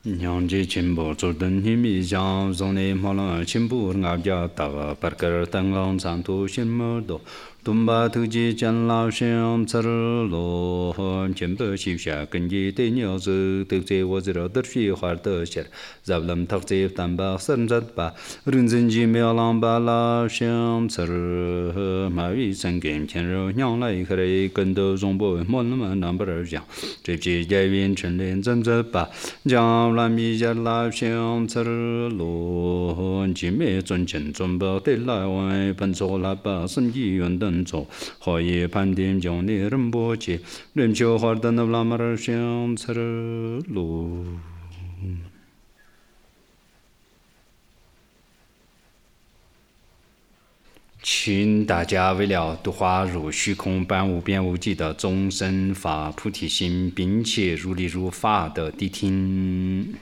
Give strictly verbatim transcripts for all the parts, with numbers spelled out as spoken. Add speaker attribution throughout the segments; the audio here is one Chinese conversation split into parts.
Speaker 1: nhang ji chimbo zu den hi mi jiang zong ne mo lang chimbo nga ja da ba par kar tang lang san tu xin mo do dum ba tu ji jan lao xiang cer lo hon chen bo xi xia gen ji de niao zu de zhe wo zhe de xi hua de xie zab lam tak zhe dan ba san zat ba ren zhen ji miao lang ba la xiang cer ma wi san gen qian rou nyang lai ke re gen de zong bo mo na ma nan ba er jiang zhe ji jia yin chen lin zhen zhe ba jiang la mi jia la xiang cer lo hon ji me zhen chen zhen ba de lai wai ban zhou la ba san yi yuan de走好也盘点将你人波及人就好的那拉马儿相次路请大家为了度化入虚空般无边无际的众生发菩提心，并且如理如法的谛听。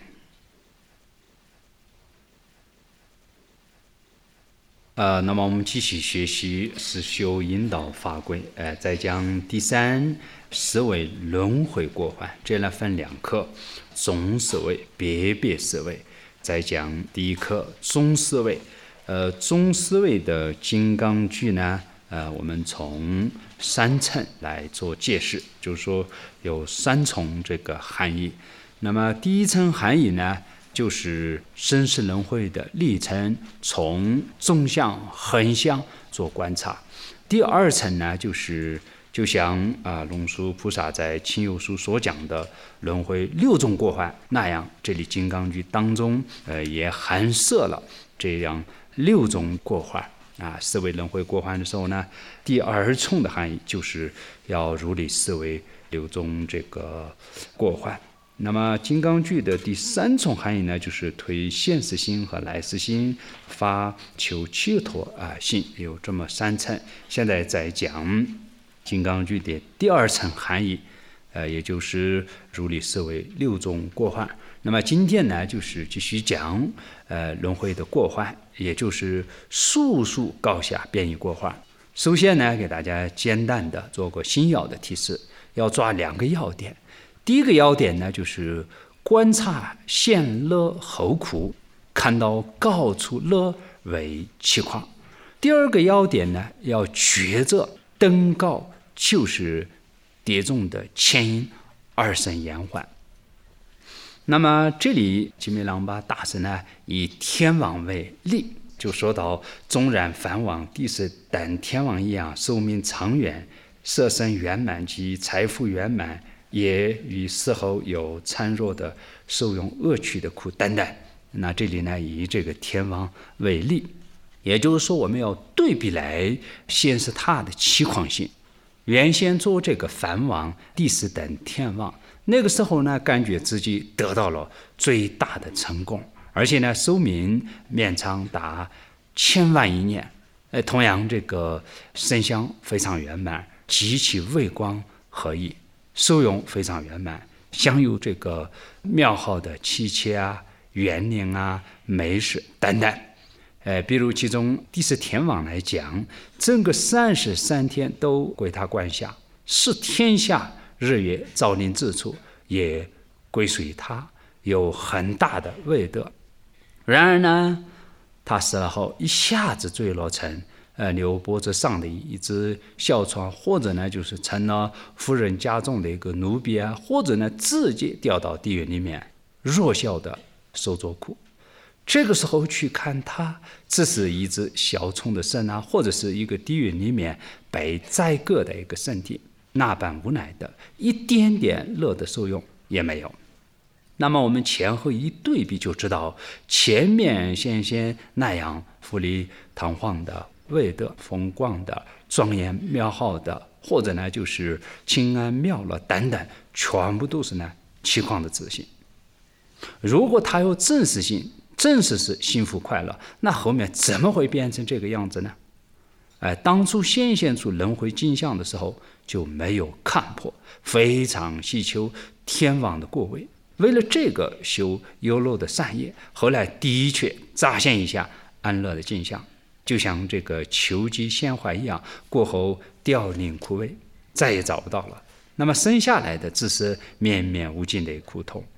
Speaker 1: 呃，那么我们继续学习实修引导法轨，呃，再讲第三思维轮回过患，这来分两课，总思维、别别思维。再讲第一课中思维，呃，中思维的金刚句呢，呃，我们从三层来做解释，就是说有三重这个含义。那么第一层含义呢？就是生死轮回的历程，从纵向、横向做观察。第二层呢，就是就像啊龙树菩萨在亲友书所讲的轮回六种过患那样，这里金刚句当中呃也含摄了这样六种过患啊。思维轮回过患的时候呢，第二重的含义就是要如理思维六种这个过患。那么金刚句的第三重含义呢，就是推现实心和来世心，发求解脱啊心，有这么三层。现在在讲金刚句的第二层含义，呃，也就是如理思维六种过患。那么今天呢，就是继续讲呃轮回的过患，也就是速速高下变异过患。首先呢，给大家简单的做个心要的提示，要抓两个要点。第一个要点呢，就是观察现乐后苦，看到高处乐为其况。第二个要点呢，要觉着登高就是跌重的前因，二生延缓。那么这里吉美朗巴大师呢，以天王为例，就说到纵然梵王、帝释等天王一样，寿命长远，色身圆满及财富圆满，也与死后有孱弱的受用恶趣的苦等等。那这里呢，以这个天王为例，也就是说我们要对比来显示他的期况性。原先做这个梵王、帝释等天王，那个时候呢，感觉自己得到了最大的成功，而且呢，寿命绵长达千万亿年。呃，同样这个身相非常圆满，极其微光合一，受用非常圆满，享有这个妙好的妻妾啊、园林啊、美食等等。呃，比如其中帝释天王来讲，整个三十三天都归他管辖，是天下日月造林之处也归属于他，有很大的威德。然而呢，他死了后一下子坠落成呃，牛脖子上的一只小床，或者呢，就是成了夫人家中的一个奴婢啊，或者呢，直接掉到地狱里面，弱小的受着苦。这个时候去看他，只是一只小虫的身啊，或者是一个地狱里面被宰割的一个身体，那般无奈的，一点点乐的受用也没有。那么我们前后一对比，就知道前面先先那样富丽堂皇的、威德风光的、庄严妙好的，或者呢就是清安妙乐等等，全部都是呢期况的自信。如果他有真实性，真实是幸福快乐，那后面怎么会变成这个样子呢？哎，当初显现出轮回镜像的时候，就没有看破，非常希求天王的过位。为了这个修优漏的善业，后来的确乍现一下安乐的镜像，就像这个秋季鲜花一样，过后凋零枯萎，再也找不到了。那么生下来的只是绵绵无尽的苦痛。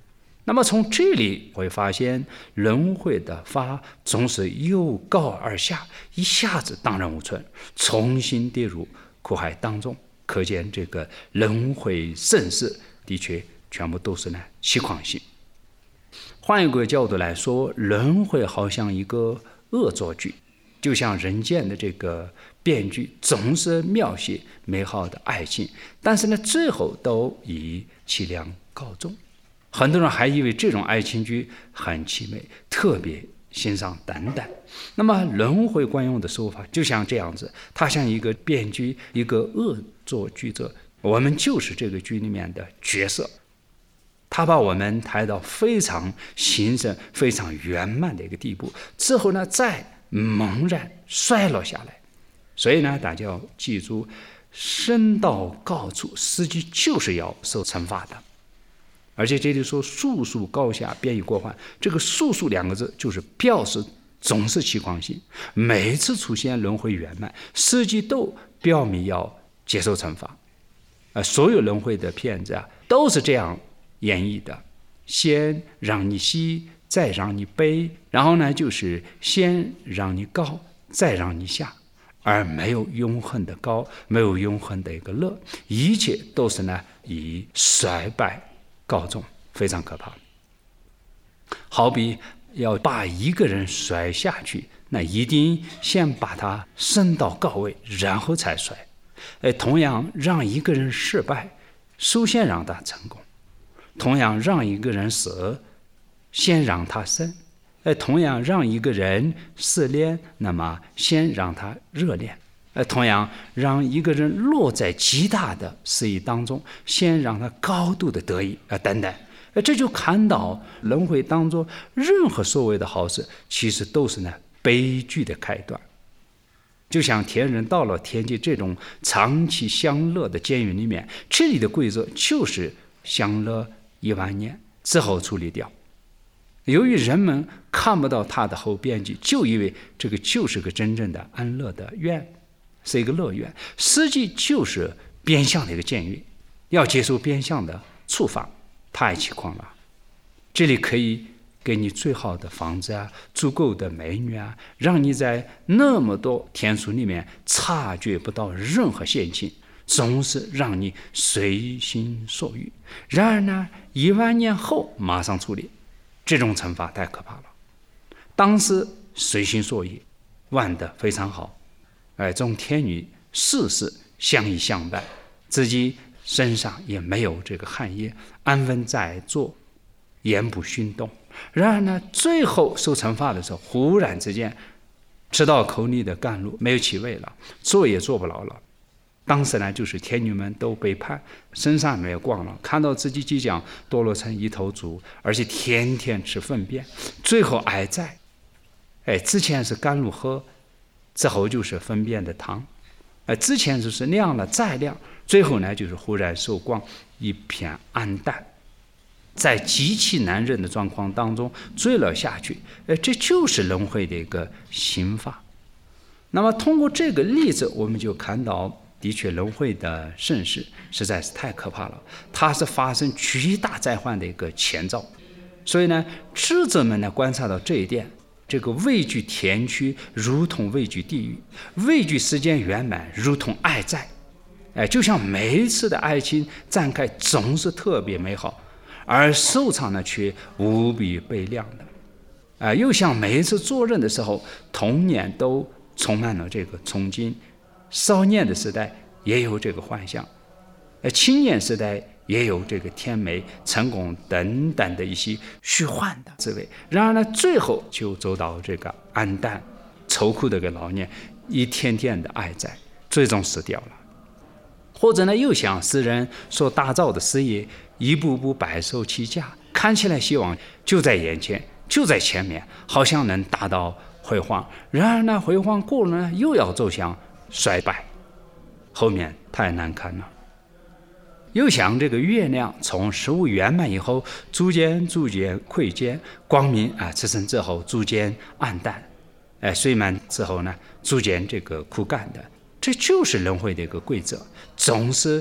Speaker 1: 那么从这里会发现，轮回的法总是由高而下，一下子荡然无存，重新跌入苦海当中。可见这个轮回盛世的确全部都是呢虚妄性。换一个角度来说，轮回好像一个恶作剧，就像人间的这个编剧总是描写美好的爱情，但是呢最后都以凄凉告终。很多人还以为这种爱情剧很凄美，特别欣赏等等。那么轮回惯用的手法就像这样子，它像一个编剧，一个恶作剧者，我们就是这个剧里面的角色，他把我们抬到非常兴盛非常圆满的一个地步之后呢，再猛然衰落下来。所以呢大家要记住，升到高处实际就是要受惩罚的。而且这里说数数高下便于过患，这个数数两个字就是表示总是虚妄性，每次出现轮回圆满，实际都表明要接受惩罚。呃，所有轮回的片子啊都是这样演绎的，先让你喜，再让你悲，然后呢就是先让你高，再让你下，而没有永恒的高，没有永恒的一个乐，一切都是呢以衰败告终，非常可怕。好比要把一个人摔下去，那一定先把他升到高位，然后才摔。哎，同样让一个人失败，首先让他成功；同样让一个人死，先让他生；哎，同样让一个人失恋，那么先让他热恋；哎，同样让一个人落在极大的失意当中，先让他高度的得意啊，等等。这就看到轮回当中任何所谓的好事，其实都是呢悲剧的开端。就像天人到了天界这种长期享乐的监狱里面，这里的规则就是享乐一万年之后处理掉。由于人们看不到它的后边际，就以为这个就是个真正的安乐的院，是一个乐园，实际就是变相的一个监狱，要接受变相的处罚，太凄狂了。这里可以给你最好的房子啊，足够的美女啊，让你在那么多天数里面察觉不到任何险情，总是让你随心所欲。然而呢，一万年后马上处理，这种惩罚太可怕了。当时随心所欲，玩得非常好，而众天女事事相依相伴，自己身上也没有这个汗液，安稳在坐，言不熏动。然而呢，最后受惩罚的时候，忽然之间吃到口里的甘露，没有气味了，做也做不了了。当时呢，就是天女们都背叛，身上没有光了，看到自己即将堕落成一头猪，而且天天吃粪便，最后挨宰。哎，之前是甘露喝，之后就是粪便的汤。哎，之前就是晾了再晾，最后呢就是忽然受光，一片暗淡。在极其难忍的状况当中坠落下去，呃，这就是轮回的一个刑罚。那么通过这个例子，我们就看到，的确轮回的盛世实在是太可怕了，它是发生巨大灾患的一个前兆。所以呢，智者们呢观察到这一点，这个畏惧天区如同畏惧地狱，畏惧时间圆满如同爱在。哎，就像每一次的爱情展开总是特别美好，而收场呢却无比悲凉的，啊、呃，又像每一次做人的时候，童年都充满了这个憧憬，少年的时代也有这个幻想，呃，青年时代也有这个甜美、成功等等的一些虚幻的滋味。然而呢，最后就走到这个暗淡、愁苦的个老年，一天天的爱在，最终死掉了。或者呢，又像诗人所打造的事业，一步步白手起家，看起来希望就在眼前，就在前面，好像能达到辉煌。然而呢，辉煌过了呢，又要走向衰败，后面太难看了。又像这个月亮从事物圆满以后，逐渐逐渐亏减，光明啊，此生之后逐渐暗淡，哎，岁满之后呢，逐渐这个枯干的。这就是轮回的一个规则，总是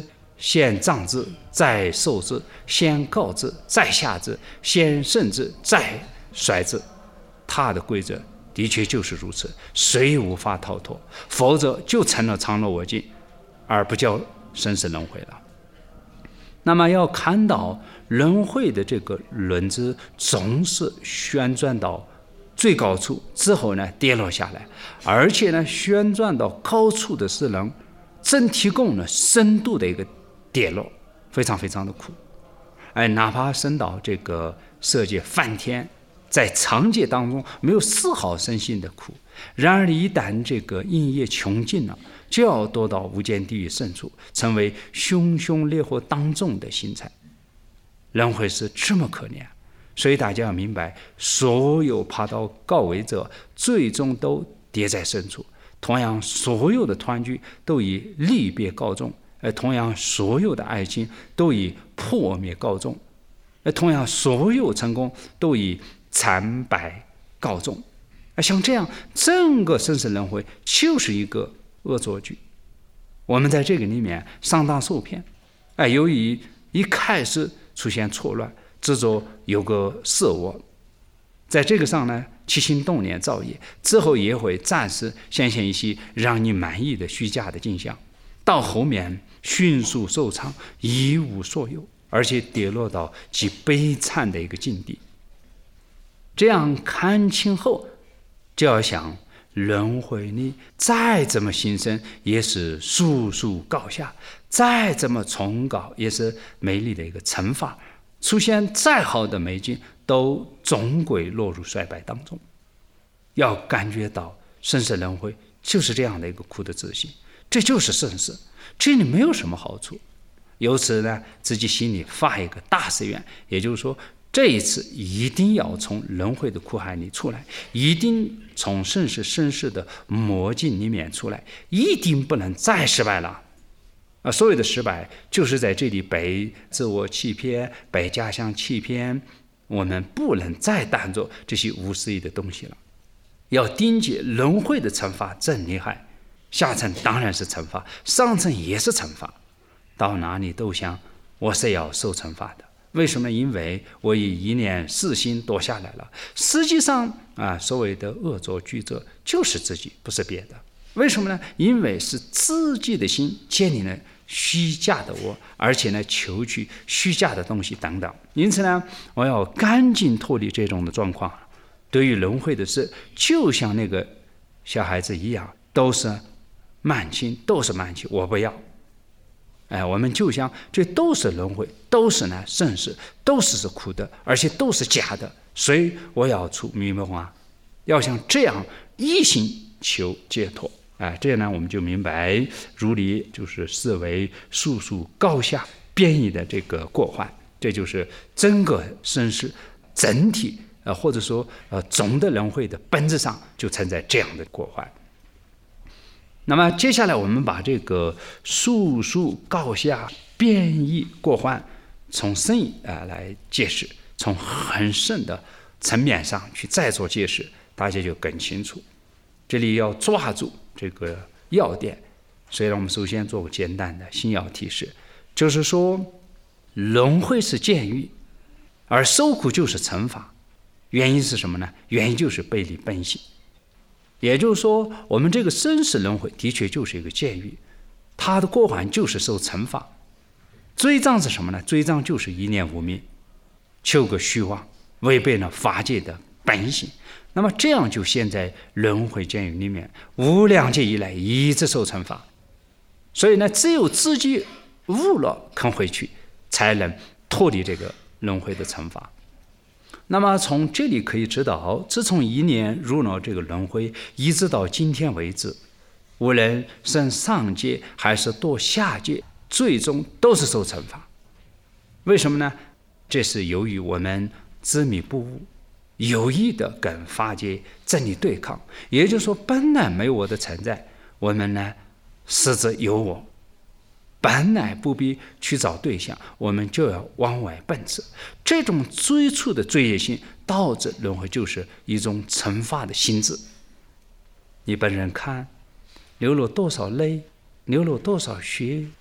Speaker 1: 先障之，再受之；先告之，再下之；先胜之，再衰之。它的规则的确就是如此，谁无法逃脱？否则就成了常乐我净，而不叫生死轮回了。那么要看到轮回的这个轮子总是旋转到最高处之后呢跌落下来，而且呢旋转到高处的时能真提供了深度的一个跌落，非常非常的苦。哎，哪怕升到这个色界梵天，在长界当中没有丝毫身心的苦，然而一旦这个因业穷尽了，就要堕到无间地狱深处，成为熊熊烈火当中的薪柴。轮回是这么可怜，所以大家要明白，所有爬到高位者最终都跌在深处。同样，所有的团聚都以离别告终，而同样所有的爱情都以破灭告终，而同样所有成功都以惨败告终。像这样，整个生死轮回就是一个恶作剧。我们在这个里面上当受骗，哎，由于一开始出现错乱，执着有个色我，在这个上呢起心动念造业，之后也会暂时显现一些让你满意的虚假的景象，到后面迅速受伤，一无所有，而且跌落到极悲惨的一个境地。这样看清后，就要想轮回里再怎么新生也是速速高下，再怎么崇高也是美丽的一个惩罚，出现再好的美景都终归落入衰败当中。要感觉到生死轮回就是这样的一个苦的自信，这就是生死，这里没有什么好处。由此呢，自己心里发一个大誓愿，也就是说这一次一定要从轮回的苦海里出来，一定从生死生死的魔境里面出来，一定不能再失败了。啊，所有的失败就是在这里被自我欺骗，被假象欺骗，我们不能再当作这些无思义的东西了。要盯紧轮回的惩罚真厉害，下层当然是惩罚，上层也是惩罚，到哪里都想我是要受惩罚的。为什么？因为我以一念私心夺下来了。实际上啊，所谓的恶作剧者就是自己，不是别的。为什么呢？因为是自己的心建立了虚假的我，而且呢求取虚假的东西等等。因此呢，我要赶紧脱离这种的状况。对于轮回的事，就像那个小孩子一样，都是慢情，都是慢情，我不要。哎，我们就像这都是轮回，都是呢生死，都是是苦的，而且都是假的，所以我要出迷梦啊，要像这样一心求解脱。哎，这样呢我们就明白如理就是思维速速高下变异的这个过患，这就是整个生死整体呃或者说呃总的轮回的本质上就存在这样的过患。那么接下来我们把这个速速高下变异过患从深意啊来解释，从很深的层面上去再做解释，大家就更清楚。这里要抓住这个要点，所以我们首先做个简单的心要提示，就是说轮回是监狱，而受苦就是惩罚。原因是什么呢？原因就是背离本性。也就是说，我们这个生死轮回的确就是一个监狱，它的过患就是受惩罚。追障是什么呢？追障就是一念无明，求个虚妄，违背了法界的本性。那么这样就陷在轮回监狱里面，无量劫以来一直受惩罚。所以呢，只有自己悟了肯回去，才能脱离这个轮回的惩罚。那么从这里可以知道，自从一念入了这个轮回，一直到今天为止，无论升上界还是堕下界，最终都是受惩罚。为什么呢？这是由于我们执迷不悟，有意的跟法界真理对抗。也就是说，本来没有我的存在，我们呢实则有我。本来不必去找对象，我们就要往外奔驰。这种追逐的罪业性，导致轮回就是一种惩罚的性质。你本人看，流了多少泪，流了多少血，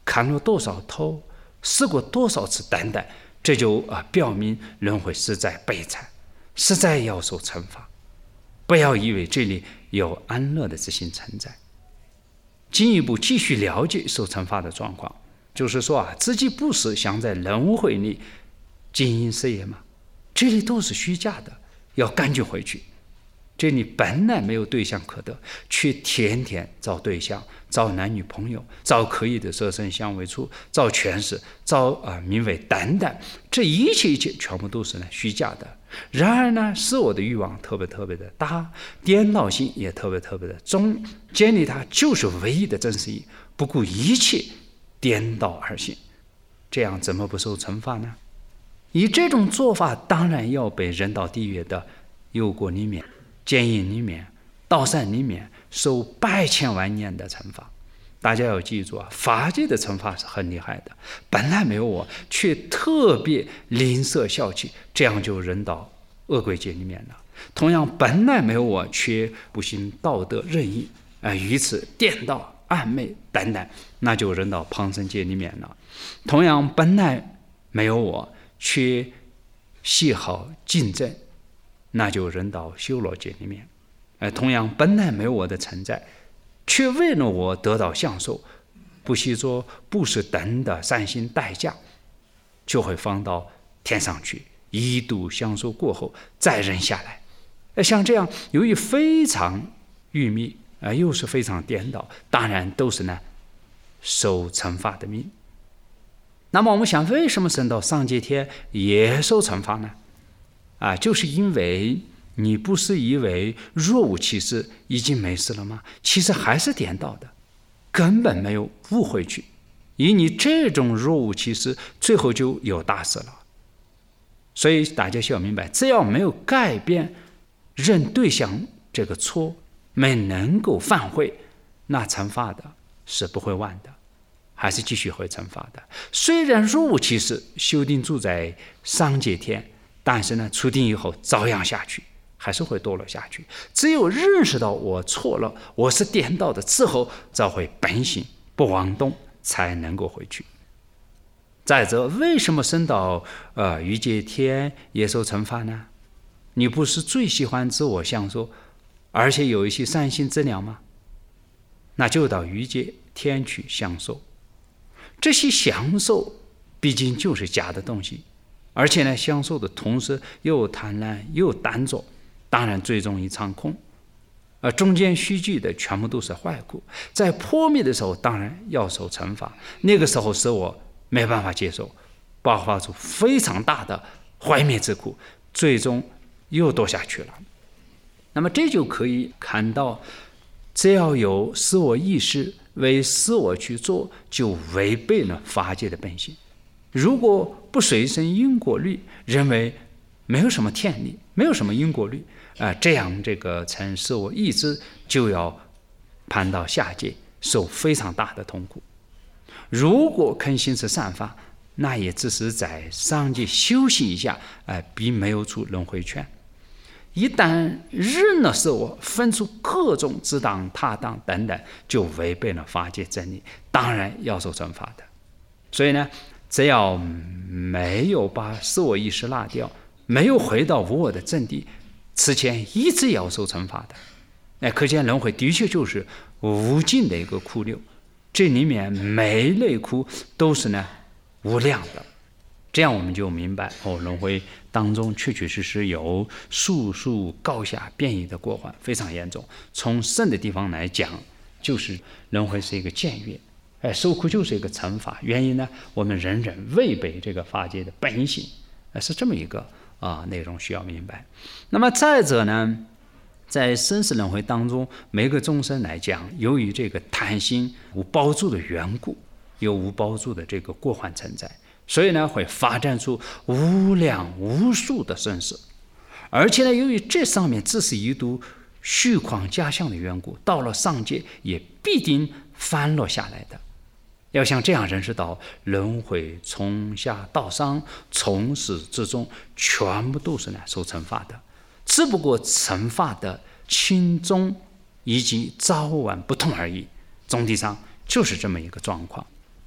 Speaker 1: 砍了多少头，死过多少次等等，这就啊表明轮回实在悲惨，实在要受惩罚。不要以为这里有安乐的之心存在。进一步继续了解受惩罚的状况，就是说啊，自己不是想在轮回里经营事业吗？这里都是虚假的，要赶紧回去。这里本来没有对象可得，却天天找对象，找男女朋友，找可以的色身香味触，找权势，找啊、呃、名位等等，这一切一切全部都是呢虚假的。然而呢，是我的欲望特别特别的大，颠倒性也特别特别的重，建立它就是唯一的真实意，不顾一切颠倒而行，这样怎么不受惩罚呢？以这种做法，当然要被人道地狱的忧国里面、奸淫里面、盗善里面受百千万年的惩罚。大家要记住啊，法界的惩罚是很厉害的，本来没有我，却特别吝啬小气，这样就扔到恶鬼界里面了。同样，本来没有我，却不行道德任意，啊、呃，于此颠倒暧昧等等，那就扔到旁生界里面了。同样，本来没有我，却喜好竞争，那就扔到修罗界里面。呃，同样，本来没有我的存在，却为了我得到享受，不惜做不是等的善心代价，就会放到天上去，一度享受过后再扔下来。像这样，由于非常愚昧，呃，又是非常颠倒，当然都是呢受惩罚的命。那么我们想，为什么升到上界天也受惩罚呢？啊，就是因为你不是以为若无其事已经没事了吗？其实还是颠倒的，根本没有误会去。以你这种若无其事，最后就有大事了。所以大家需要明白，只要没有改变认对象这个错，没能够反悔，那惩罚的是不会完的，还是继续会惩罚的。虽然若无其事修定住在上界天，但是呢，出定以后照样下去，还是会堕落下去。只有认识到我错了，我是颠倒的之后，才会本性不妄动，才能够回去。再者，为什么升到呃欲界天也受惩罚呢？你不是最喜欢自我享受，而且有一些善心资粮吗？那就到欲界天去享受。这些享受毕竟就是假的东西，而且呢，享受的同时又贪婪又单着，当然最终一场空。而中间虚具的全部都是坏苦，在破灭的时候当然要受惩罚，那个时候使我没办法接受，爆发出非常大的毁灭之苦，最终又堕下去了。那么这就可以看到，只要有使我意识为使我去做，就违背了法界的本性。如果不随身因果律，认为没有什么天理，没有什么因果律，啊、呃，这样这个曾使我意志就要攀到下界，受非常大的痛苦。如果肯行持善法，那也只是在上界休息一下，呃，并没有出轮回圈。一旦认了是我，分出各种自当、他当等等，就违背了法界真理，当然要受惩罚的。所以呢，只要没有把自我意识落掉，没有回到无我的阵地，此前一直要受惩罚的。哎，可见轮回的确就是无尽的一个苦流，这里面每一类苦都是呢无量的。这样我们就明白哦，轮回当中确确实实有数数高下变异的过患，非常严重。从圣的地方来讲，就是轮回是一个僭越，哎，受苦就是一个惩罚。原因呢，我们人人违背这个法界的本性，哎，是这么一个啊、呃、内容需要明白。那么再者呢，在生死轮回当中，每个众生来讲，由于这个贪心无包住的缘故，有无包住的这个过患存在。所以呢，会发展出无量无数的生死，而且呢，由于这上面只是一度虚框假象的缘故，到了上界也必定翻落下来的。要像这样认识到轮回从下到上，从始至终，全部都是呢受惩罚的，只不过惩罚的轻重以及早晚不同而已。总体上就是这么一个状况。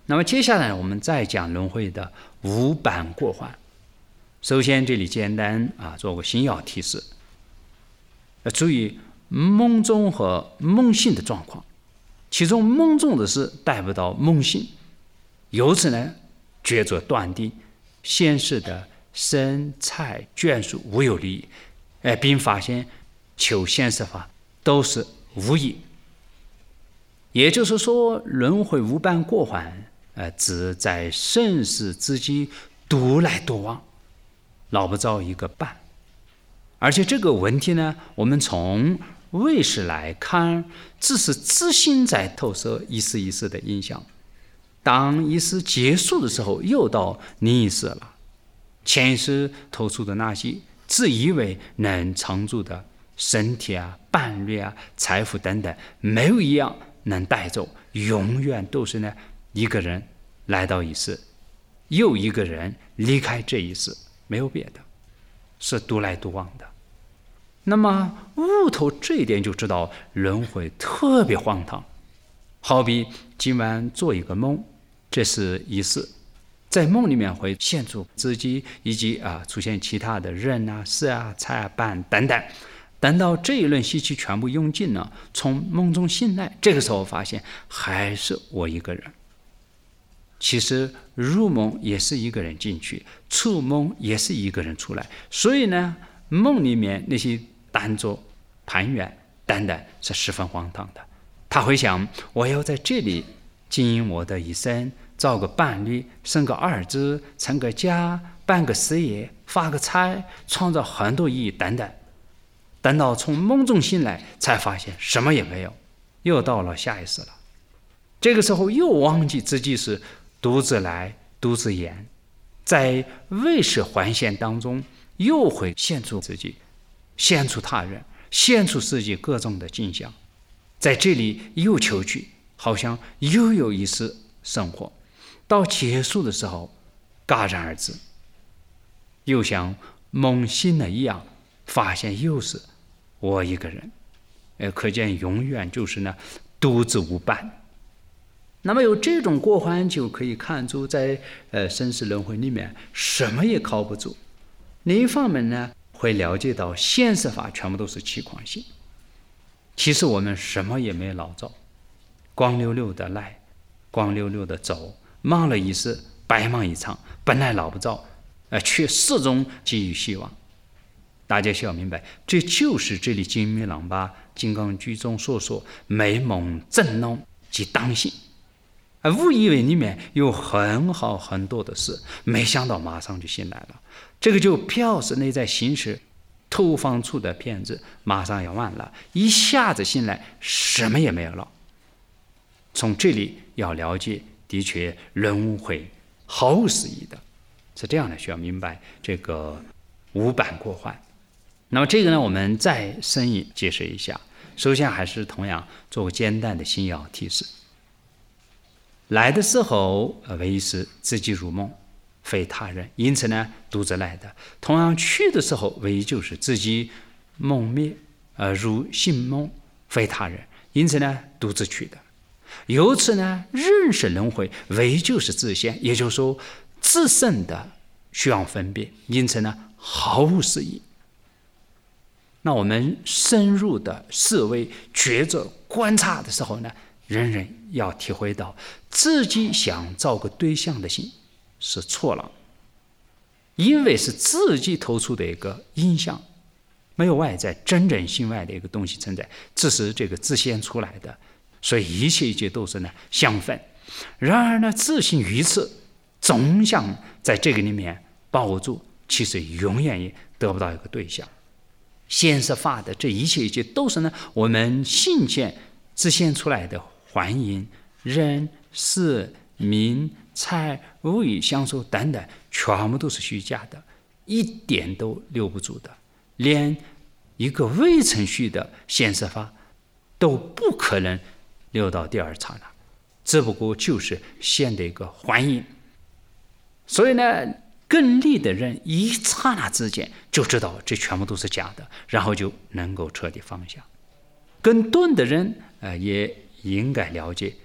Speaker 1: 那么接下来我们再讲轮回的五版过患。首先这里简单啊做个心要提示，要注意梦中和梦醒的状况，其中梦中的事带不到梦醒，由此呢觉着断定现世的身财眷属无有利益，呃，并发现求现世法都是无益。也就是说，轮回无伴过患，呃，指在生死之际独来独往，捞不着一个伴。而且这个问题呢，我们从位势来看，只是自心在投射一时一时的影响。当一时结束的时候，又到另一时了。前一时投出的那些自以为能常住的身体啊、伴侣啊、财富等等，没有一样能带走，永远都是呢一个人来到一世，又一个人离开这一世，没有别的，是独来独往的。那么悟透这一点，就知道轮回特别荒唐。好比今晚做一个梦，这是一世，在梦里面会现出自己以及啊出现其他的人啊、事啊、财啊、伴等等。等到这一轮习气全部用尽了，从梦中醒来，这个时候发现还是我一个人。其实入梦也是一个人进去，出梦也是一个人出来，所以呢，梦里面那些单着、攀缘等等是十分荒唐的。他会想，我要在这里经营我的一生，找个伴侣，生个儿子，成个家，办个事业，发个财，创造很多意义等等。等到从梦中醒来，才发现什么也没有，又到了下一世了。这个时候又忘记自己是独自来独自言，在位势环现当中，又会现出自己，现出他人，现出自己各种的景象，在这里又求取，好像又有一世生活，到结束的时候戛然而止，又像梦醒了一样，发现又是我一个人，呃，可见永远就是呢独自无伴。那么有这种过患，就可以看出在呃生死轮回里面什么也靠不住。另一方面呢，会了解到现实法全部都是虚妄性。其实我们什么也没捞着，光溜溜的来，光溜溜的走，忙了一世，白忙一场，本来捞不着，呃，却始终寄予希望。大家需要明白，这就是这里金密朗巴金刚居中所说美梦正浓即当性。而误以为里面有很好很多的事，没想到马上就醒来了。这个就表示内在心识投放出的片子马上要完了，一下子醒来什么也没有了。从这里要了解，的确轮回毫无诗意的，是这样的，需要明白这个五版过患。那么这个呢，我们再深一解释一下。首先还是同样做个简单的心要提示。来的时候为是自己入梦，非他人，因此呢独自来的。同样去的时候为就是自己梦灭而入醒梦，非他人，因此呢独自去的。由此呢认识轮回为就是自现，也就是说自身的虚妄分别，因此呢毫无诗意。那我们深入的思维觉着观察的时候呢，人人要体会到自己想找个对象的心是错了，因为是自己投出的一个印象，没有外在真正心外的一个东西存在，只是这个自现出来的，所以一切一切都是呢相分。然而呢自信于此，总想在这个里面把握住，其实永远也得不到一个对象。现实法的这一切一切都是呢我们信现自现出来的环境、人、事、名、财、物与相受等等，全部都是虚假的，一点都留不住的，连一个未程序的现实法都不可能留到第二刹那，只不过就是现的一个环境。所以呢更利的人一刹那之间就知道这全部都是假的，然后就能够彻底放下。更钝的人、呃、也应该了解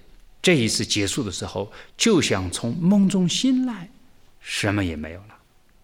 Speaker 1: 这一次结束的时候，就像从梦中醒来，什么也没有了。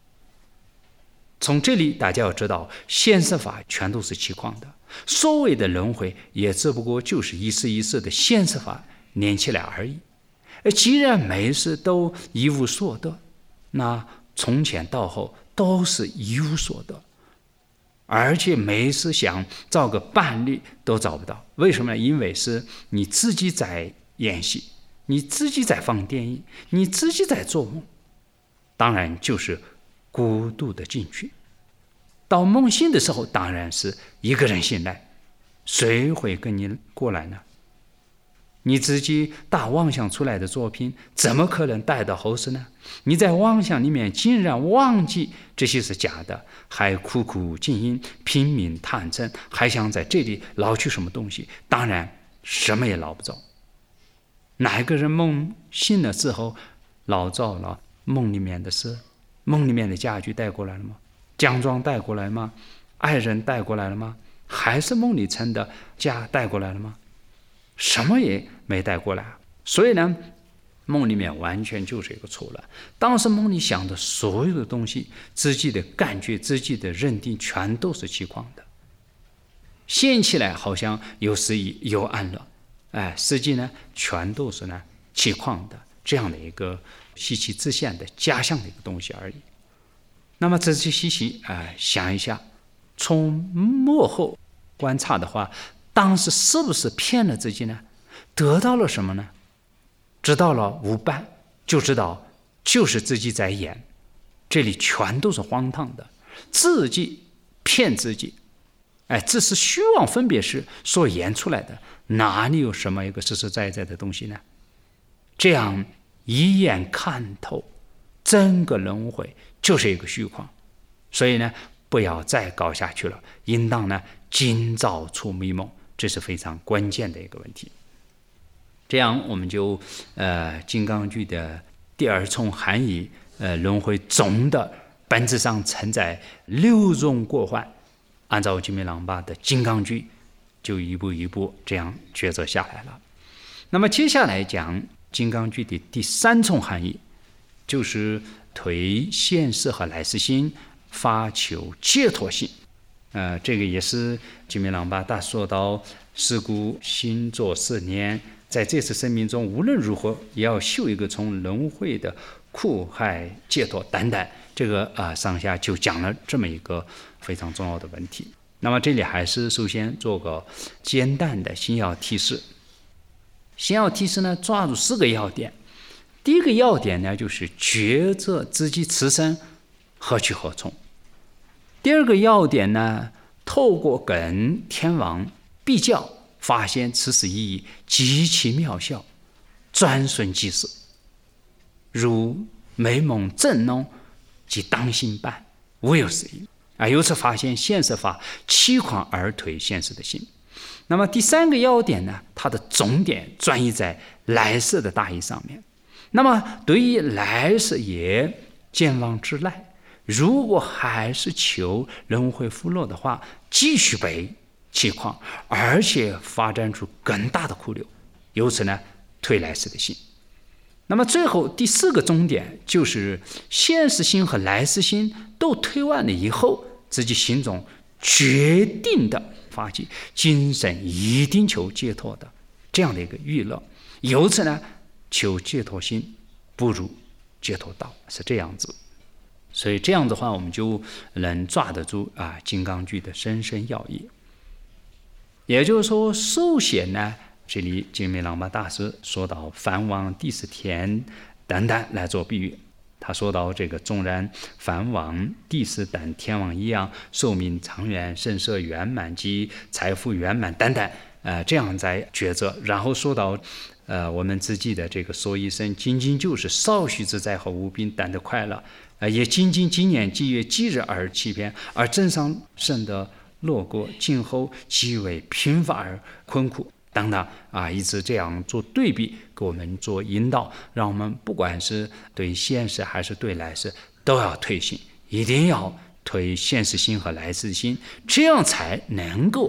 Speaker 1: 从这里大家要知道，现实法全都是虚妄的，所谓的轮回也只不过就是一世一世的现实法连起来而已。而既然每事都一无所得，那从前到后都是一无所得，而且每次想找个伴侣都找不到。为什么呢？因为是你自己在演戏，你自己在放电影，你自己在做梦，当然就是孤独的进去。到梦醒的时候，当然是一个人醒来，谁会跟你过来呢？你自己打妄想出来的作品怎么可能带到后世呢？你在妄想里面竟然忘记这些是假的，还苦苦静音，拼命探证，还想在这里捞取什么东西，当然什么也捞不着。哪个人梦醒了之后捞着了梦里面的事？梦里面的家具带过来了吗？奖状带过来吗？爱人带过来了吗？还是梦里成的家带过来了吗？什么也没带过来。所以呢，梦里面完全就是一个错乱。当时梦里想的所有的东西，自己的感觉，自己的认定，全都是虚妄的。现起来好像有诗意有安乐，哎，实际呢全都是呢虚妄的，这样的一个虚其自现的假象的一个东西而已。那么仔仔细细啊、呃、想一下，从幕后观察的话，当时是不是骗了自己呢？得到了什么呢？知道了无伴，就知道就是自己在演，这里全都是荒唐的，自己骗自己。哎，这是虚妄分别时所演出来的，哪里有什么一个实实在在的东西呢？这样一眼看透整个轮回就是一个虚妄，所以呢，不要再搞下去了，应当呢今早出迷梦，这是非常关键的一个问题。这样我们就呃金刚句的第二重含义，呃轮回总的本质上存在六种过患，按照金明郎巴的金刚句就一步一步这样抉择下来了。那么接下来讲金刚句的第三重含义，就是推现世和来世心，发求解脱心。呃，这个也是金明郎巴大说到，是故心作四念，在这次生命中无论如何也要修一个从轮回的苦害解脱等等，这个啊、呃、上下就讲了这么一个非常重要的问题。那么这里还是首先做个简单的心要提示。心要提示呢，抓住四个要点。第一个要点呢，就是觉着自己此生何去何从。第二个要点呢，透过跟天王比较，发现此事意义极其渺小，转瞬即逝，如美梦正浓，即当心般，无有是意。啊，由此发现现实法欺狂而推现实的心。那么第三个要点呢，它的重点转移在来世的大义上面。那么对于来世也健忘之赖，如果还是求轮回福乐的话，继续被欺诳，而且发展出更大的苦流，由此呢退来世的心。那么最后第四个终点，就是现实心和来世心都退完了以后，自己心中决定的发起精神一定求解脱的这样的一个娱乐，由此呢求解脱心不如解脱道，是这样子。所以这样的话，我们就能抓得住啊金刚句的深深要义。也就是说，首先呢，这里金明郎巴大师说到梵王、帝释天等等来做比喻。他说到这个纵然梵王、帝释等天王一样，寿命长远、声色圆满及财富圆满等等，呃，这样在抉择。然后说到呃我们自己的这个说一生，仅仅就是少许之灾和无病等的快乐，呃，也仅仅几年几月几日而欺骗，而正上圣的落过，今后极为贫乏而困苦等等啊，一直这样做对比，给我们做引导，让我们不管是对现实还是对来世都要推心，一定要推现实心和来世心，这样才能够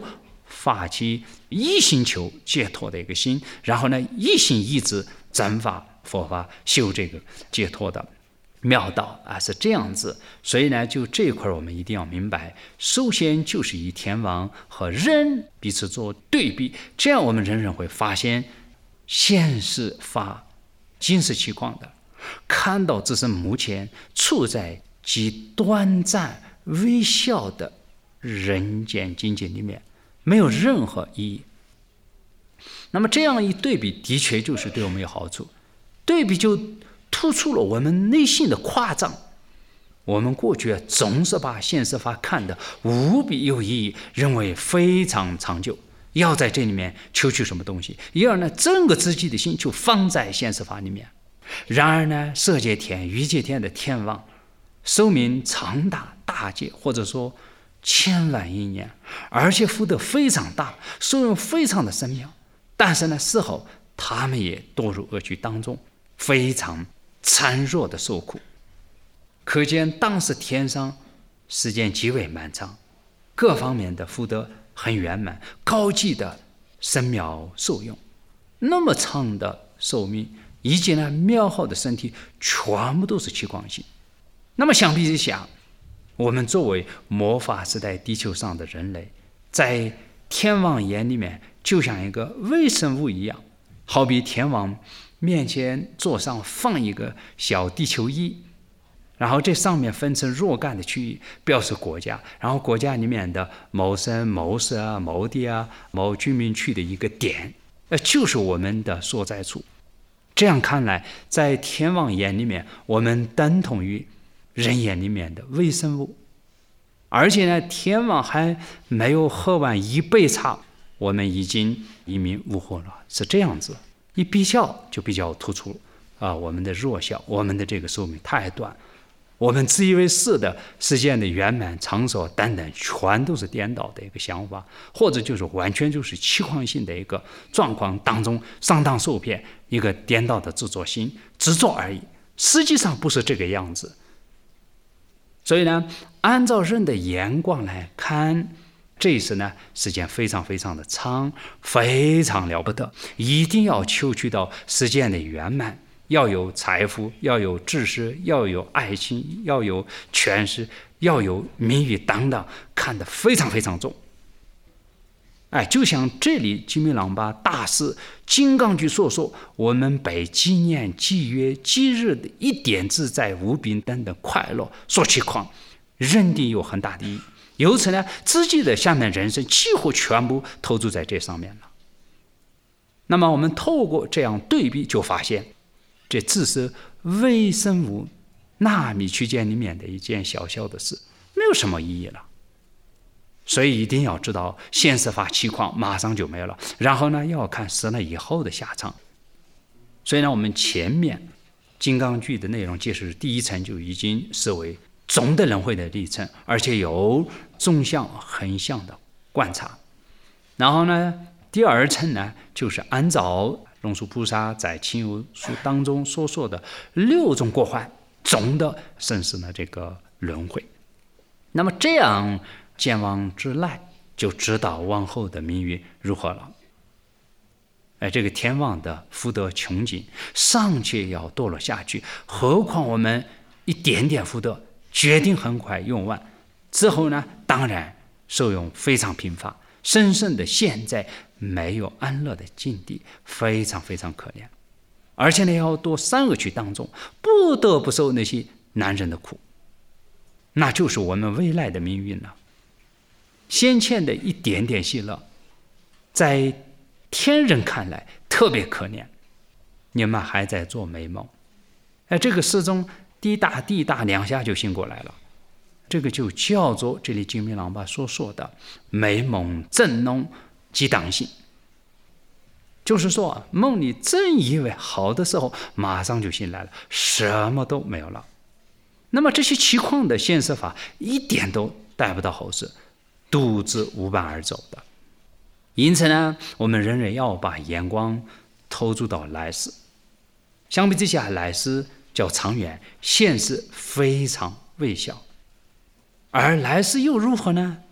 Speaker 1: 发起一心求解脱的一个心，然后呢一心一志zan法佛法修这个解脱的妙道啊，是这样子。所以呢，就这一块我们一定要明白，首先就是以天王和人彼此做对比，这样我们人人会发现现世法尽是虚妄的，看到自身目前处在极短暂微小的人间境界里面，没有任何意义。那么这样一对比，的确就是对我们有好处。对比就突出了我们内心的夸张。我们过去总是把现实法看得无比有意义，认为非常长久，要在这里面求取什么东西，因而呢，整个自己的心就放在现实法里面。然而呢，色界天、欲界天的天王寿命长达大劫，或者说千万亿年，而且福德非常大，受用非常的深妙，但是呢，事后他们也堕入恶趣当中，非常孱弱的受苦。可见当时天上时间极为漫长，各方面的福德很圆满，高级的深妙受用，那么长的寿命以及呢妙好的身体，全部都是虚妄性。那么相比之下，我们作为末法时代地球上的人类，在天王眼里面就像一个微生物一样，好比天王面前桌上放一个小地球仪，然后这上面分成若干的区域，表示国家，然后国家里面的某省、某市啊、某地啊、某居民区的一个点，呃，就是我们的所在处。这样看来，在天王眼里面，我们等同于人眼里面的微生物，而且呢，天王还没有喝完一杯茶，我们已经一命呜呼了，是这样子。一比较就比较突出啊，我们的弱小，我们的这个寿命太短，我们自以为是的世间的圆满长寿等等，全都是颠倒的一个想法，或者就是完全就是虚妄性的一个状况当中上当受骗，一个颠倒的执着心，执着而已，实际上不是这个样子。所以呢，按照人的眼光来看，这一世呢，时间非常非常的长，非常了不得，一定要求取到世间的圆满，要有财富，要有知识，要有爱情，要有权势，要有名誉等等，看得非常非常重。哎，就像这里吉米朗巴大师金刚句所说，我们被纪念、纪约、纪日的一点自在无边等等快乐所驱狂，认定有很大的意义。由此呢，自己的下面人生几乎全部投注在这上面了。那么我们透过这样对比，就发现这只是微生物纳米区间里面的一件小小的事，没有什么意义了。所以一定要知道现实法虚妄马上就没有了，然后呢，要看死了以后的下场。所以呢，我们前面金刚句的内容解释第一层就已经视为总的轮回的历程，而且有纵向横向的观察。然后呢，第二层呢，就是按照龙树菩萨在清幽书当中所说的六种过患总的生死的这个轮回。那么这样见往之来，就知道往后的命运如何了。哎，这个天王的福德穷尽，尚且要堕落下去，何况我们一点点福德决定很快用完之后呢，当然受用非常贫乏，深深的陷在没有安乐的境地，非常非常可怜。而且呢，要堕三恶趣当中，不得不受那些男人的苦，那就是我们未来的命运了。先前的一点点喜乐，在天人看来特别可怜，你们还在做美梦。哎，这个时钟滴答滴答两下就醒过来了，这个就叫做这里金明朗巴所说的美梦正浓即当醒。就是说梦里正以为好的时候，马上就醒来了，什么都没有了。那么这些虚妄的现实法一点都带不到后世，独自无伴而走的。因此呢，我们人人要把眼光投注到来世。相比之下，来世较长远，现世非常微小。而来世又如何呢？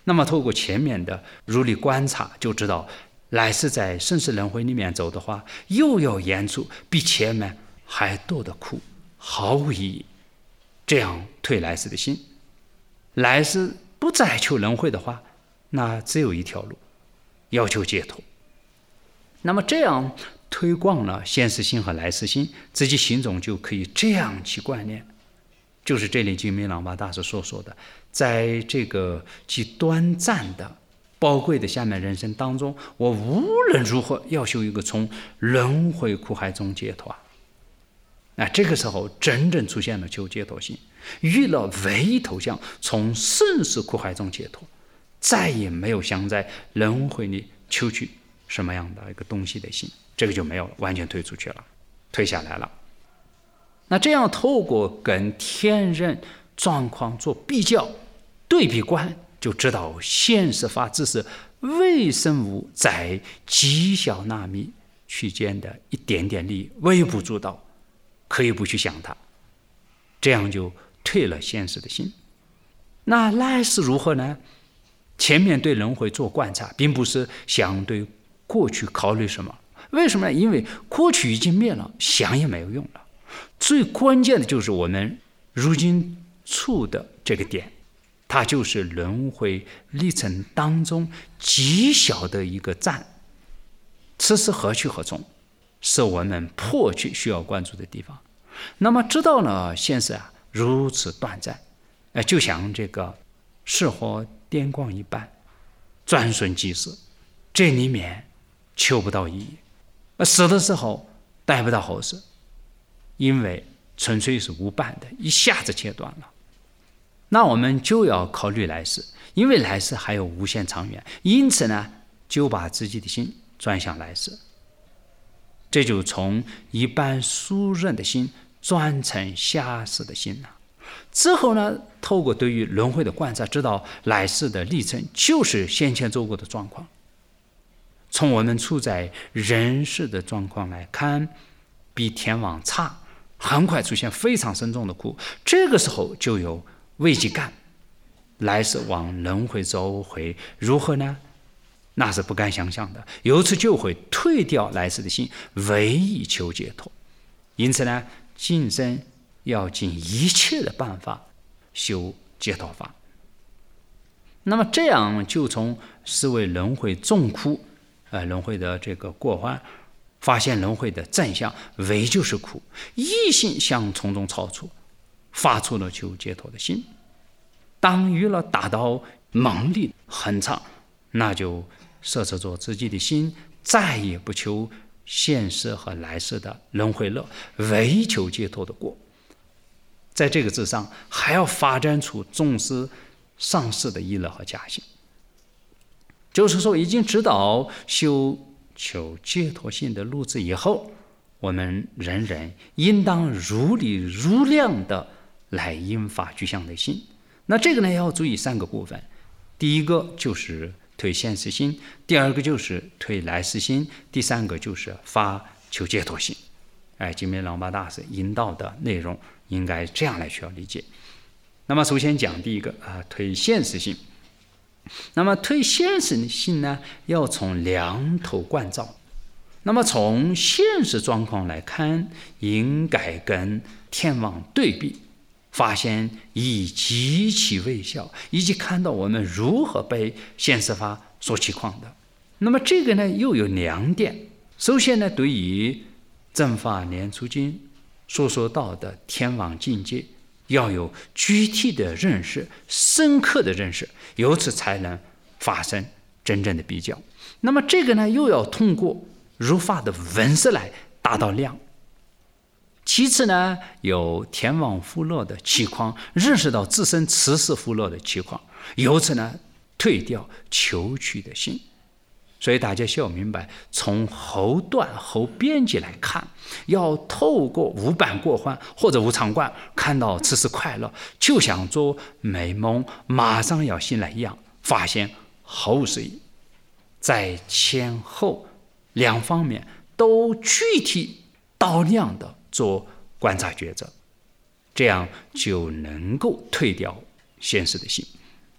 Speaker 1: 那么透过前面的如理观察，就知道来世在生死轮回里面走的话，又要演出比前面还多的苦，毫无意义。这样退来世的心，来世不再求轮回的话，那只有一条路，要求解脱。那么这样推广了现世心和来世心，自己心中就可以这样去观念，就是这里金明朗巴大师所说的，在这个极短暂的宝贵的下面人生当中，我无论如何要修一个从轮回苦海中解脱。那这个时候真正出现了求解脱心，遇了唯一头项，从生死苦海中解脱，再也没有想在轮回里求取什么样的一个东西的心，这个就没有了，完全退出去了，退下来了。那这样透过跟天人状况做比较对比观，就知道现实法只是微生物在极小纳米区间的一点点利益，微不足道，可以不去想它，这样就退了现实的心。那来世如何呢？前面对轮回做观察，并不是想对过去考虑什么，为什么呢？因为过去已经灭了，想也没有用了。最关键的就是我们如今处的这个点，它就是轮回历程当中极小的一个站，此时何去何从，是我们迫切需要关注的地方。那么知道了现实啊如此短暂，就像这个世火电光一般，转瞬即逝，这里面求不到意义，死的时候带不到后世，因为纯粹是无伴的，一下子切断了。那我们就要考虑来世，因为来世还有无限长远，因此呢，就把自己的心转向来世，这就从一般俗人的心转成下世的心了。之后呢，透过对于轮回的观察，知道来世的历程就是先前走过的状况。从我们处在人世的状况来看，比天网差，很快出现非常深重的苦，这个时候就有危机感，来世往轮回走回如何呢？那是不敢想象的，由此就会退掉来世的心，唯以求解脱。因此呢，今生要尽一切的办法修解脱法。那么这样就从思维轮回众苦，呃，轮回的这个过患，发现轮回的真相，唯就是苦，一心想从中超出，发出了求解脱的心。当遇了大到猛力很长，那就摄持着自己的心，再也不求现世和来世的轮回乐，唯求解脱的果。在这个之上，还要发展出重视上世的意乐和假性。就是说，已经知道修求解脱心的路子以后，我们人人应当如理如量的来引发具象的心。那这个呢，要注意三个部分。第一个就是推现实心，第二个就是推来世心，第三个就是发求解脱心。哎，金明朗巴大师引导的内容应该这样来需要理解。那么首先讲第一个啊，推现实心。那么推现实心呢，要从两头观照。那么从现实状况来看，应该跟天网对比，发现以极其微小，以及看到我们如何被现实法所欺诳的。那么这个呢，又有两点。首先呢，对于正法念处经所说到的天网境界，要有具体的认识，深刻的认识，由此才能发生真正的比较。那么这个呢，又要通过如法的文字来达到量。其次呢，有天网福乐的情况，认识到自身此世福乐的情况，由此呢，退掉求取的心。所以大家需要明白，从后段后边际来看，要透过无伴过患或者无常观，看到此时快乐，就像做美梦马上要醒来一样，发现毫无诗意。在前后两方面都具体到量的做观察抉择，这样就能够退掉现实的心。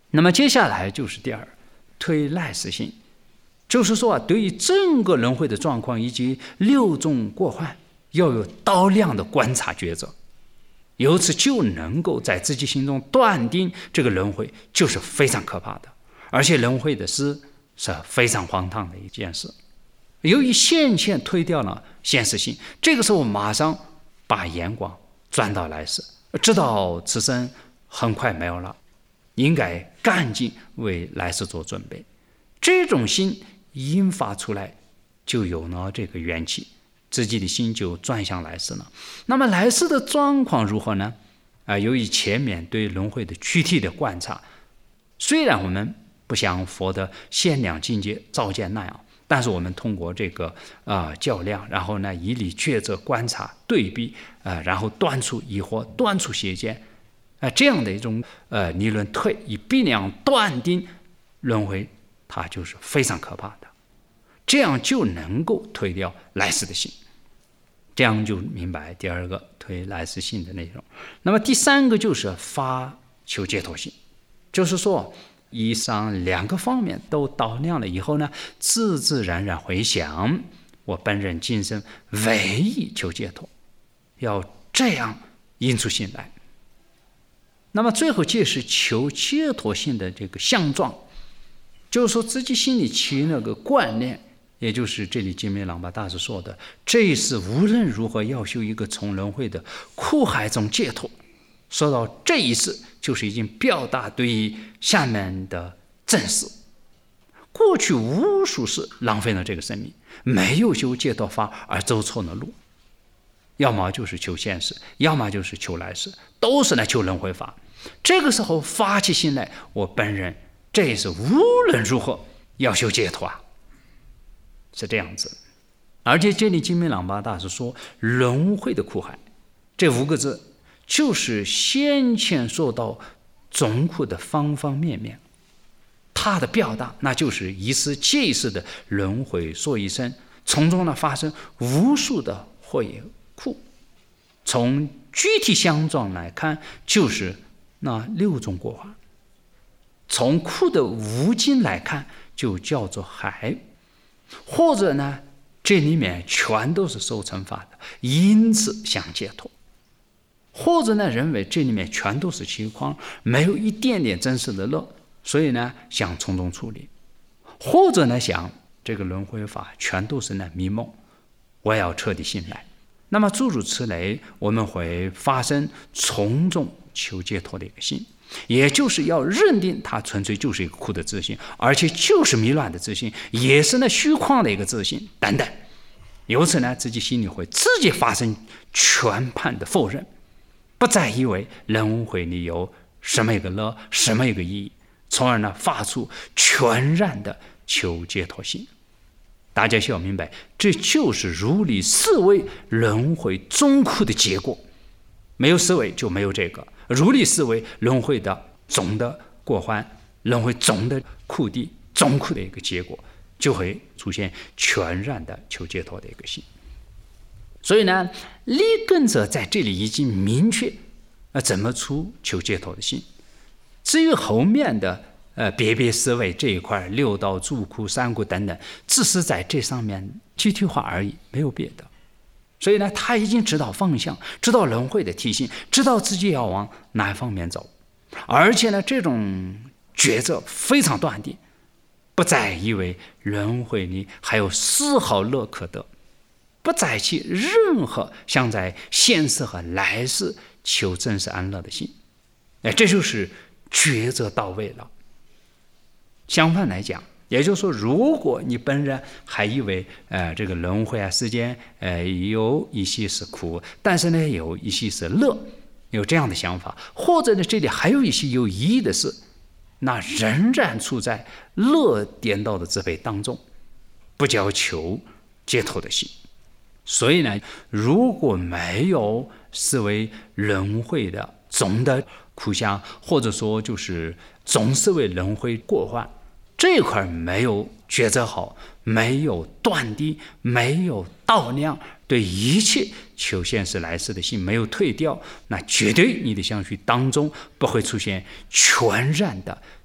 Speaker 1: 那么接下来就是第二，推来世性，就是说啊，对于整个轮回的状况以及六种过患，要有刀量的观察抉择，由此就能够在自己心中断定这个轮回就是非常可怕的，而且轮回的事是非常荒唐的一件事。由于现前推掉了现实性，这个时候马上把眼光转到来世，知道此生很快没有了，应该赶紧为来世做准备。这种心引发出来，就有了这个元气，自己的心就转向来世了。那么来世的状况如何呢？啊，由于前面对轮回的具体的观察，虽然我们不像佛的限量境界照见那样，但是我们通过这个啊、呃、较量，然后呢以理抉择观察对比啊、呃，然后断除疑惑，断除邪见，啊、呃、这样的一种呃理论推，以必量断定轮回它就是非常可怕的，这样就能够推掉来世的性，这样就明白第二个推来世性的内容。那么第三个就是发求解脱性，就是说以上两个方面都导量了以后呢，自自然然回想我本人今生唯一求解脱，要这样引出心来。那么最后揭示求解脱性的这个相状，就是说自己心里起那个观念，也就是这里金美朗巴大师说的，这一世无论如何要修一个从轮回的苦海中解脱。说到这一世，就是已经表达对于下面的正视。过去无数世浪费了这个生命，没有修解脱法而走错了路，要么就是求现世，要么就是求来世，都是来求轮回法。这个时候发起心来，我本人这一世无论如何要修解脱啊，是这样子。而且这里金美朗巴大师说轮回的苦海，这五个字就是先前说到总苦的方方面面，它的表达那就是一世接一世的轮回说一生，从中呢发生无数的祸也苦。从具体相状来看，就是那六种过患；从苦的无尽来看，就叫做海。或者呢，这里面全都是受惩罚的，因此想解脱；或者呢，认为这里面全都是虚妄，没有一点点真实的乐，所以呢想从中处理；或者呢想这个轮回法全都是那迷梦，我要彻底醒来。那么诸如此类，我们会发生从中求解脱的一个心，也就是要认定它纯粹就是一个苦的自信，而且就是迷乱的自信，也是那虚妄的一个自信等等。由此呢，自己心里会自己发生全盘的否认，不再以为轮回里有什么一个乐，什么一个意义，从而呢发出全然的求解脱心。大家需要明白，这就是如理思维轮回总苦的结果。没有思维就没有这个如理思维轮回的总的过患，轮回总的苦地，总苦的一个结果，就会出现全然的求解脱的一个心。所以呢，立根者在这里已经明确呃怎么出求解脱的心。至于后面的呃别别思维这一块，六道、诸苦、三苦等等，只是在这上面具体化而已，没有别的。所以呢，他已经知道方向，知道轮回的提醒，知道自己要往哪方面走，而且呢，这种抉择非常断定，不再以为轮回里还有丝毫乐可得，不再起任何想在现世和来世求真实安乐的心。哎，这就是抉择到位了。相反来讲，也就是说，如果你本人还以为呃这个轮回啊世间呃有一些是苦，但是呢有一些是乐，有这样的想法，或者呢这里还有一些有意义的事，那仍然处在乐颠倒的支配当中，不叫求解脱的心。所以呢，如果没有思维轮回的总的苦相，或者说就是总思维轮回过患，这块没有抉择好，没有断定，没有道量，对一切求现世来世的心没有退掉，那绝对你的相续当中不会出现全然的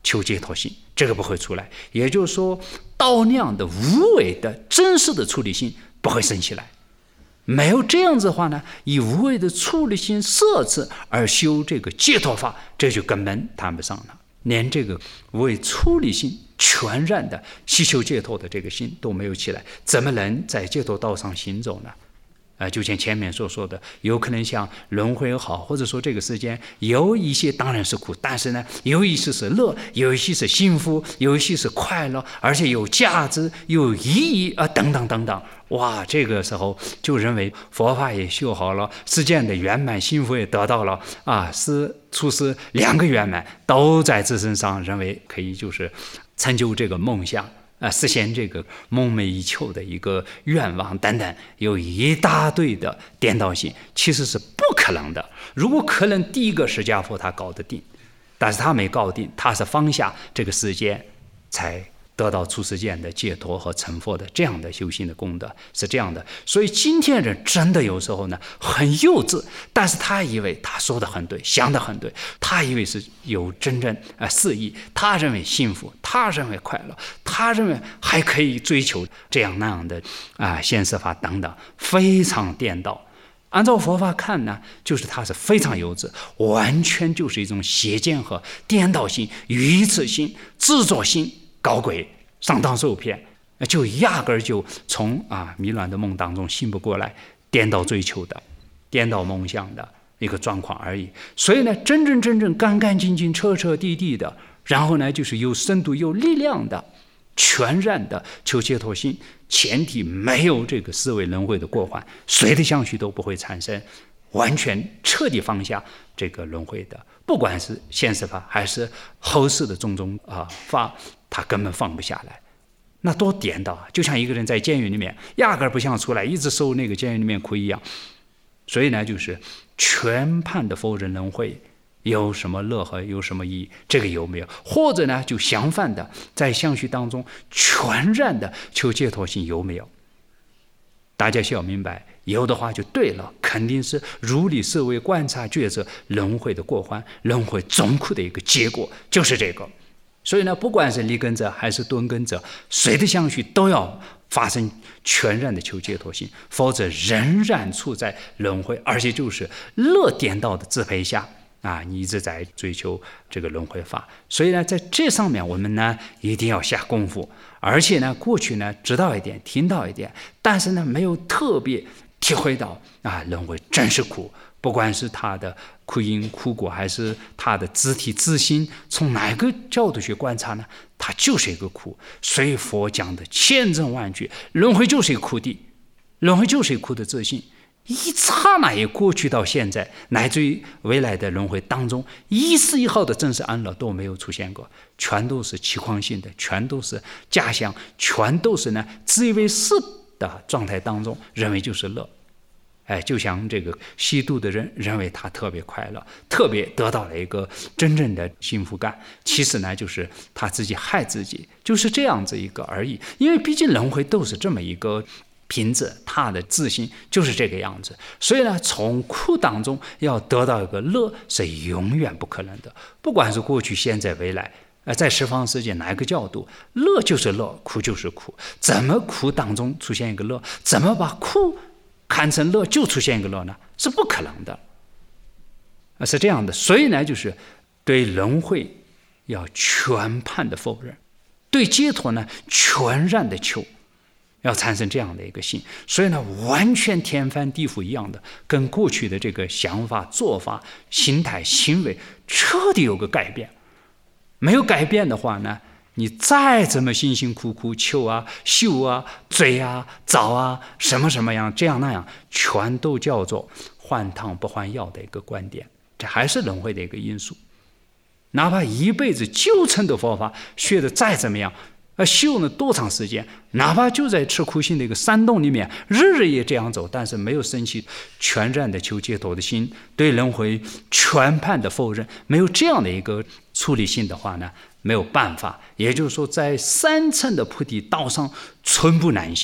Speaker 1: 求解脱心，这个不会出来。也就是说，到那样的无为的真实的出离心不会生起来。没有这样子的话呢，以无为的出离心摄持而修这个解脱法，这就根本谈不上了。连这个无为出离心全然的希求解脱的这个心都没有起来，怎么能在解脱道上行走呢？呃，就像前面所说的，有可能像轮回也好，或者说这个世间有一些当然是苦，但是呢，有一些是乐，有一些是幸福，有一些是快乐，而且有价值、有意义啊、呃，等等等等。哇，这个时候就认为佛法也修好了，世间的圆满幸福也得到了啊，是出世两个圆满都在自身上，认为可以就是成就这个梦想。啊，实现这个梦寐以求的一个愿望等等，有一大堆的颠倒性，其实是不可能的。如果可能，第一个释迦佛他搞得定，但是他没搞定，他是放下这个世间，才得到出世间的解脱和成佛的这样的修行的功德，是这样的。所以今天人真的有时候呢很幼稚，但是他以为他说的很对，想的很对，他以为是有真正啊肆意，他认为幸福，他认为快乐，他认为还可以追求这样那样的啊现实法等等，非常颠倒。按照佛法看呢，就是它是非常幼稚，完全就是一种邪见和颠倒性、愚痴心、自作心。搞鬼上当受骗，就压根儿就从啊迷乱的梦当中醒不过来，颠倒追求的、颠倒梦想的一个状况而已。所以呢，真真正正干干净净、彻彻底底的，然后呢，就是有深度、有力量的、全然的求解脱心，前提没有这个思维轮回的过患，谁的相续都不会产生，完全彻底放下这个轮回的，不管是现实法还是后世的种种啊法。他根本放不下来，那多颠倒啊！就像一个人在监狱里面，压根儿不想出来，一直受那个监狱里面苦一样。所以呢，就是全盘的否认轮回有什么乐和有什么意义，这个有没有？或者呢，就相反的，在相续当中全然的求解脱性有没有？大家需要明白，有的话就对了，肯定是如理思维、观察觉知轮回的过患、轮回总苦的一个结果，就是这个。所以呢，不管是立根者还是顿根者，谁的相续都要发生全然的求解脱性，否则仍然处在轮回，而且就是乐颠倒的支配下啊，你一直在追求这个轮回法。所以呢，在这上面我们呢一定要下功夫，而且呢，过去呢知道一点，听到一点，但是呢没有特别体会到啊，轮回真是苦。不管是他的苦因苦果，还是他的自体自心，从哪个角度去观察呢？它就是一个苦。所以佛讲的千真万确，轮回就是一个苦地，轮回就是一个苦的自性。一刹那也过去到现在，乃至于未来的轮回当中，一丝一毫的真实安乐都没有出现过，全都是虚妄性的，全都是假象，全都是呢自以为是的状态当中，认为就是乐。哎，就像这个吸毒的人认为他特别快乐，特别得到了一个真正的幸福感，其实呢就是他自己害自己，就是这样子一个而已。因为毕竟轮回都是这么一个品质，他的自信就是这个样子。所以呢，从苦当中要得到一个乐是永远不可能的，不管是过去、现在、未来。呃，在十方世界哪一个角度，乐就是乐，苦就是苦。怎么苦当中出现一个乐？怎么把苦看成乐就出现一个乐呢？是不可能的，是这样的。所以呢，就是对轮回要全盘的否认，对解脱呢全然的求，要产生这样的一个心。所以呢，完全天翻地覆一样的，跟过去的这个想法、做法、心态、行为彻底有个改变。没有改变的话呢，你再怎么辛辛苦苦求啊、修啊、追啊、找啊，什么什么样这样那样，全都叫做换汤不换药的一个观点，这还是轮回的一个因素。哪怕一辈子九成的佛法学的再怎么样，呃，修了多长时间，哪怕就在吃苦心的一个山洞里面，日日也这样走，但是没有升起全然的求解脱的心，对轮回全盘的否认，没有这样的一个处理性的话呢，没有办法。也就是说，在三乘的菩提道上寸步难行，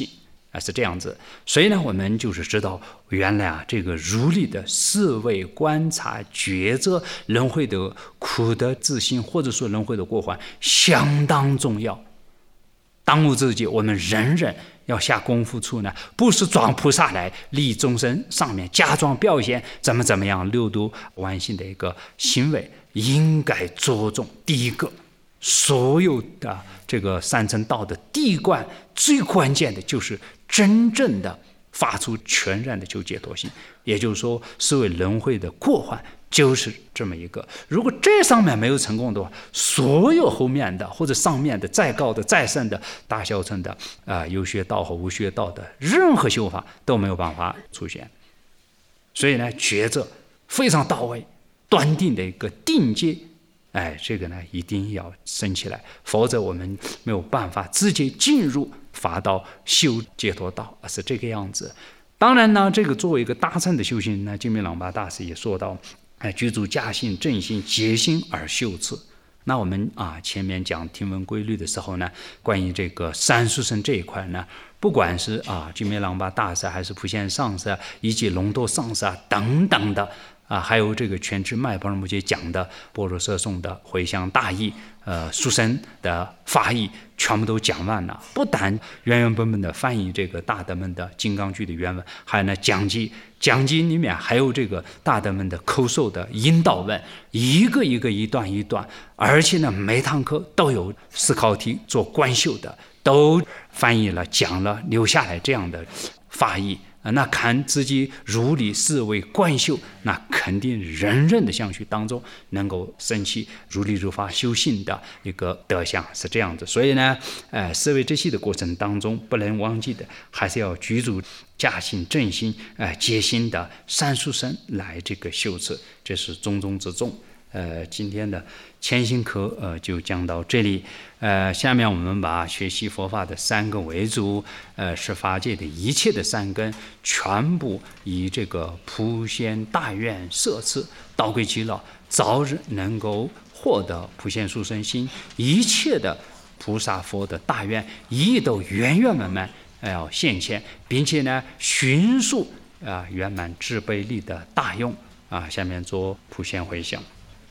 Speaker 1: 啊，是这样子。所以呢，我们就是知道，原来啊，这个如理的思维、观察、抉择，轮回的苦的自信，或者说轮回的过患，相当重要。当务之急，我们人人要下功夫处呢，不是装菩萨来利众生，上面假装表现怎么怎么样六度万行的一个行为，应该着重第一个，所有的这个三乘道的第一关，最关键的就是真正的发出全然的求解脱心，也就是说，思维轮回的过患就是这么一个。如果这上面没有成功的话，所有后面的或者上面的再高的再深的大小乘的啊、呃、有学道和无学道的任何修法都没有办法出现。所以呢，抉择非常到位，端定的一个定界，哎，这个呢一定要升起来，否则我们没有办法直接进入法道修解脱道，是这个样子。当然呢，这个作为一个大乘的修行呢，金明朗巴大师也说到，哎，具足假心、正心、结心而修持。那我们啊前面讲听闻规律的时候呢，关于这个三殊胜这一块呢，不管是啊金明朗巴大师，还是普贤上师，以及龙多上师啊等等的啊，还有这个全知麦波罗蜜经讲的般若摄颂的回向大义，呃，殊胜的法义，全部都讲完了。不但原原本本的翻译这个大德们的金刚句的原文，还有呢讲记，讲记里面还有这个大德们的口授的引导文，一个一个一段一段，而且呢每堂课都有思考题做观修的，都翻译了讲了留下来这样的法义。那看自己如理思维观修，那肯定人人的相续当中能够升起如理如法修行的一个德相，是这样子。所以呢，呃，思维这些的过程当中，不能忘记的还是要具足假心、正心、呃结心的三殊胜来这个修持，这是重中之重。呃，今天的前行课呃就讲到这里。呃，下面我们把学习佛法的三个为主，呃，是法界的一切的三根，全部以这个普贤大愿摄持，道归其乐，早日能够获得普贤殊胜心，一切的菩萨佛的大愿，一一都圆圆满满要、呃、现前，并且呢，迅速啊、呃、圆满智悲力的大用啊。下面做普贤回向。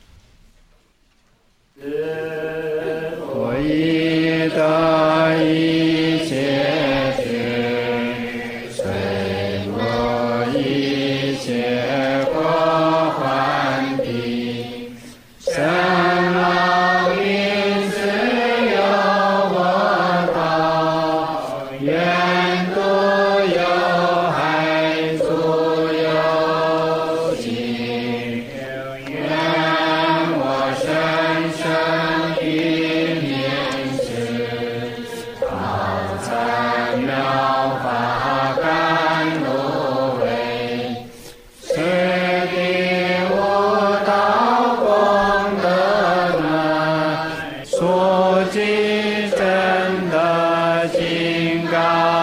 Speaker 2: 我已得一切智，随我一切过患病，生老病死有我道，愿度有害足有尽，愿我生生于念时，好参妙法甘露味，此地无道功德门，所记真的金刚